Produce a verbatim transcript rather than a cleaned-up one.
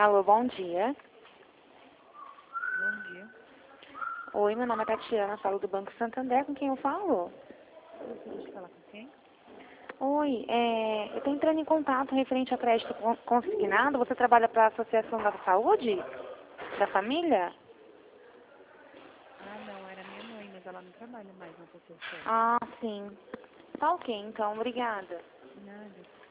Alô, bom dia. Bom dia. Oi, meu nome é Tatiana, falo do Banco Santander, com quem eu falo? Gostaria de falar com quem? Oi, é, eu estou entrando em contato referente a crédito con- consignado. Você trabalha para a Associação da Saúde? Da família? Ah, não, era minha mãe, mas ela não trabalha mais na associação. Ah, sim. Tá ok, então, obrigada. Nada.